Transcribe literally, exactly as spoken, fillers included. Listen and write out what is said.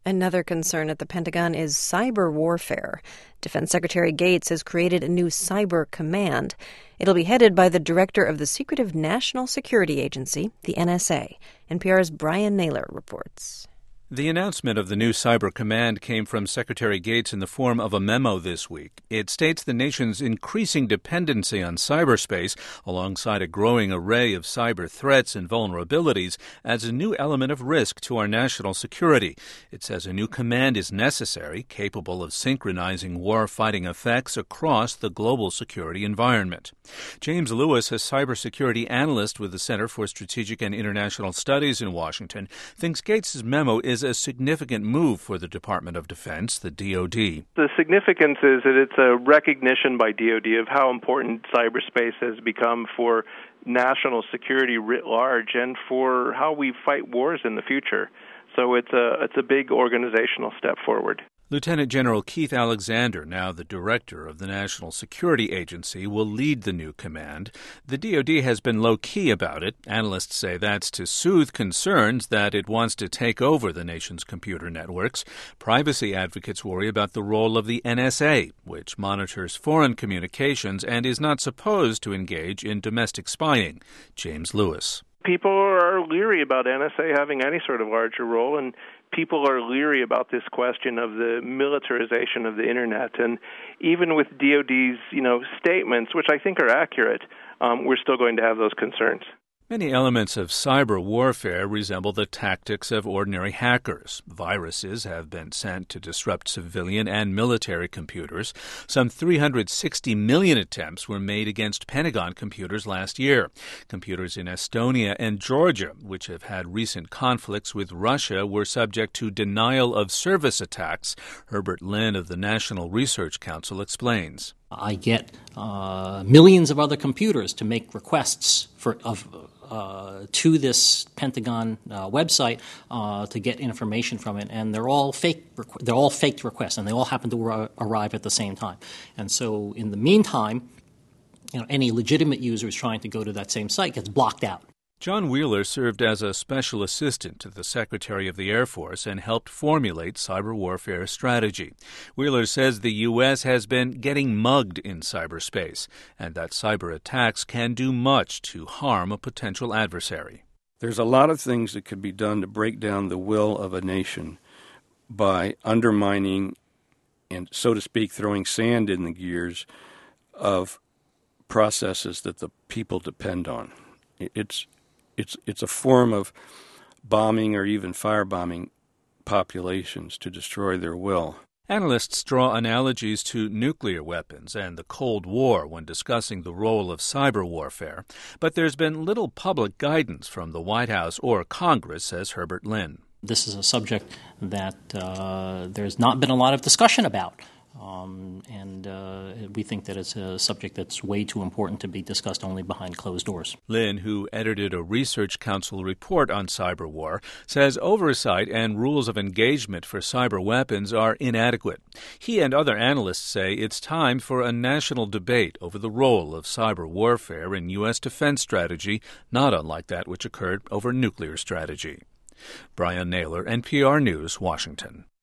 Another concern at the Pentagon is cyber warfare. Defense Secretary Gates has created a new cyber command. It'll be headed by the director of the secretive National Security Agency, the N S A. N P R's Brian Naylor reports. The announcement of the new Cyber Command came from Secretary Gates in the form of a memo this week. It states the nation's increasing dependency on cyberspace, alongside a growing array of cyber threats and vulnerabilities, adds a new element of risk to our national security. It says a new command is necessary, capable of synchronizing war-fighting effects across the global security environment. James Lewis, a cybersecurity analyst with the Center for Strategic and International Studies in Washington, thinks Gates' memo is a significant move for the Department of Defense, the D O D. The significance is that it's a recognition by D O D of how important cyberspace has become for national security writ large and for how we fight wars in the future. So it's a it's a big organizational step forward. Lieutenant General Keith Alexander, now the director of the National Security Agency, will lead the new command. The D O D has been low-key about it. Analysts say that's to soothe concerns that it wants to take over the nation's computer networks. Privacy advocates worry about the role of the N S A, which monitors foreign communications and is not supposed to engage in domestic spying. James Lewis. People are leery about N S A having any sort of larger role, and people are leery about this question of the militarization of the Internet. And even with D O D's, you know, statements, which I think are accurate, um, we're still going to have those concerns. Many elements of cyber warfare resemble the tactics of ordinary hackers. Viruses have been sent to disrupt civilian and military computers. Some three hundred sixty million attempts were made against Pentagon computers last year. Computers in Estonia and Georgia, which have had recent conflicts with Russia, were subject to denial of service attacks. Herbert Lin of the National Research Council explains. I get uh, millions of other computers to make requests for of uh, to this Pentagon uh, website uh, to get information from it, and they're all fake. Requ- they're all faked requests, and they all happen to ar- arrive at the same time. And so, in the meantime, you know, any legitimate user who's trying to go to that same site gets blocked out. John Wheeler served as a special assistant to the Secretary of the Air Force and helped formulate cyber warfare strategy. Wheeler says the U S has been getting mugged in cyberspace and that cyber attacks can do much to harm a potential adversary. There's a lot of things that could be done to break down the will of a nation by undermining and, so to speak, throwing sand in the gears of processes that the people depend on. It's It's it's a form of bombing or even firebombing populations to destroy their will. Analysts draw analogies to nuclear weapons and the Cold War when discussing the role of cyber warfare. But there's been little public guidance from the White House or Congress, says Herbert Lin. This is a subject that uh, there's not been a lot of discussion about. Um, and uh, we think that it's a subject that's way too important to be discussed only behind closed doors. Lin, who edited a Research Council report on cyber war, says oversight and rules of engagement for cyber weapons are inadequate. He and other analysts say it's time for a national debate over the role of cyber warfare in U S defense strategy, not unlike that which occurred over nuclear strategy. Brian Naylor, N P R News, Washington.